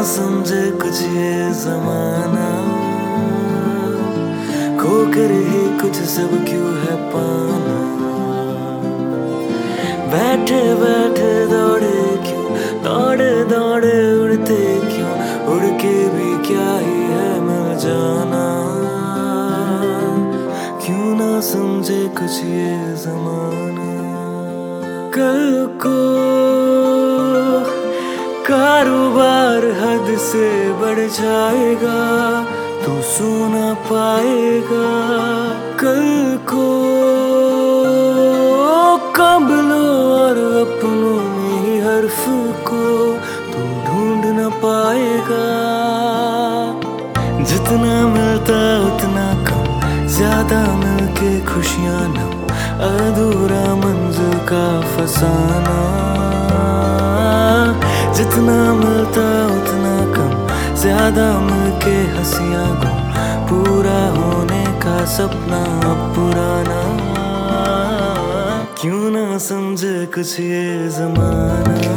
समझे कुछ ये जमाना, खोकर ही कुछ सब क्यों है पाना। बैठे बैठे दौड़े क्यों, दौड़े दौड़े उड़ते क्यों, उड़ के भी क्या ही है मिल जाना। क्यों ना समझे कुछ ये जमाना। कल को कारोबार हद से बढ़ जाएगा, तू सो ना पाएगा। कल को कब्लों और अपनों में ही हर्फ को तू ढूंढ ना पाएगा। जितना मिलता उतना कम, ज्यादा मिलके खुशियां नम, अधूरा मंजिल का फसाना। जितना मिलता उतना कम, ज्यादा मिलके हंसियां गुम, पूरा होने का सपना अब पुराना। क्यों ना समझे कुछ ये जमाना,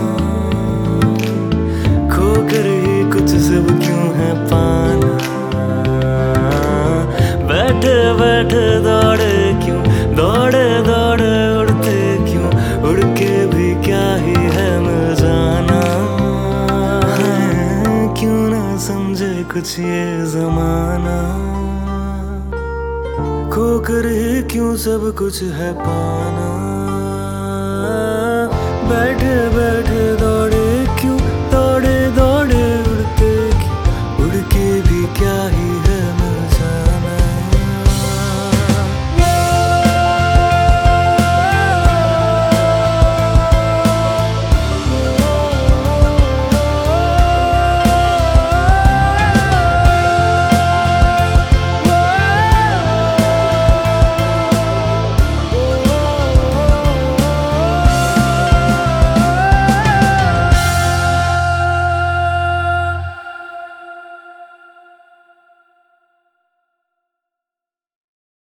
खोकर ही कुछ सब क्यों है पाना। बैठे बैठे दौड़े क्यों, दौड़े दौड़े उड़ते क्यों, उड़ के भी क्या ही है मिल जाना। क्यों ना समझे कुछ ये जमाना, खोकर ही क्यों सब कुछ है पाना। बैठे बैठे